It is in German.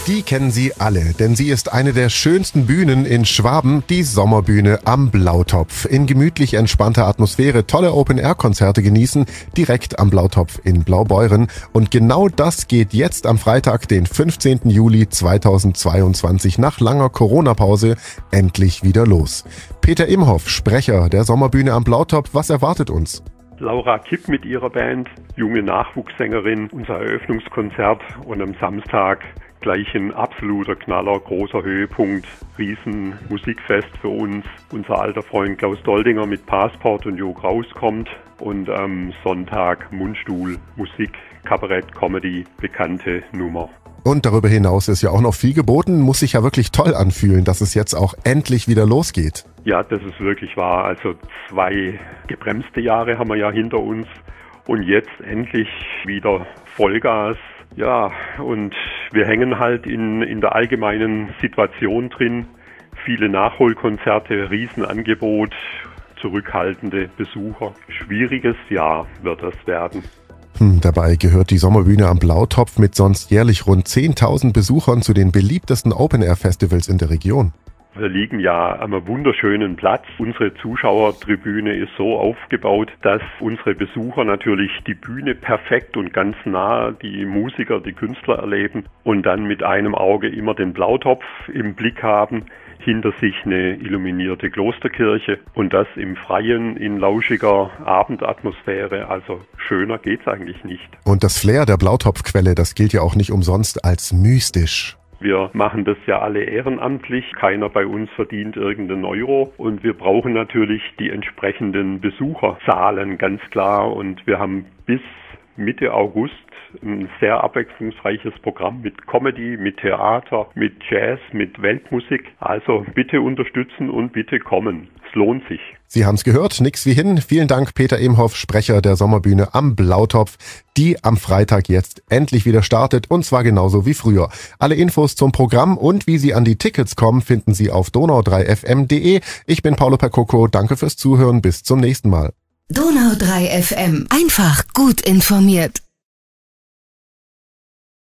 Die kennen Sie alle, denn sie ist eine der schönsten Bühnen in Schwaben, die Sommerbühne am Blautopf. In gemütlich entspannter Atmosphäre tolle Open-Air-Konzerte genießen, direkt am Blautopf in Blaubeuren. Und genau das geht jetzt am Freitag, den 15. Juli 2022, nach langer Corona-Pause endlich wieder los. Peter Imhoff, Sprecher der Sommerbühne am Blautopf, was erwartet uns? Laura Kipp mit ihrer Band, junge Nachwuchssängerin, unser Eröffnungskonzert und am Samstag gleich ein absoluter Knaller, großer Höhepunkt, riesen Musikfest für uns. Unser alter Freund Klaus Doldinger mit Passport und Jo Kraus kommt und am Sonntag Mundstuhl, Musik, Kabarett, Comedy, bekannte Nummer. Und darüber hinaus ist ja auch noch viel geboten, muss sich ja wirklich toll anfühlen, dass es jetzt auch endlich wieder losgeht. Ja, das ist wirklich wahr. Also 2 gebremste Jahre haben wir ja hinter uns und jetzt endlich wieder Vollgas. Ja, und wir hängen halt in der allgemeinen Situation drin. Viele Nachholkonzerte, Riesenangebot, zurückhaltende Besucher. Schwieriges Jahr wird das werden. Dabei gehört die Sommerbühne am Blautopf mit sonst jährlich rund 10.000 Besuchern zu den beliebtesten Open-Air-Festivals in der Region. Wir liegen ja am wunderschönen Platz. Unsere Zuschauertribüne ist so aufgebaut, dass unsere Besucher natürlich die Bühne perfekt und ganz nah die Musiker, die Künstler erleben und dann mit einem Auge immer den Blautopf im Blick haben. Hinter sich eine illuminierte Klosterkirche und das im Freien in lauschiger Abendatmosphäre. Also schöner geht's eigentlich nicht. Und das Flair der Blautopfquelle, das gilt ja auch nicht umsonst als mystisch. Wir machen das ja alle ehrenamtlich. Keiner bei uns verdient irgendeinen Euro. Und wir brauchen natürlich die entsprechenden Besucherzahlen, ganz klar. Und wir haben bis Mitte August ein sehr abwechslungsreiches Programm mit Comedy, mit Theater, mit Jazz, mit Weltmusik. Also bitte unterstützen und bitte kommen. Es lohnt sich. Sie haben es gehört, nix wie hin. Vielen Dank, Peter Imhoff, Sprecher der Sommerbühne am Blautopf, die am Freitag jetzt endlich wieder startet und zwar genauso wie früher. Alle Infos zum Programm und wie Sie an die Tickets kommen, finden Sie auf donau3fm.de. Ich bin Paolo Percoco, danke fürs Zuhören, bis zum nächsten Mal. Donau 3 FM, einfach gut informiert.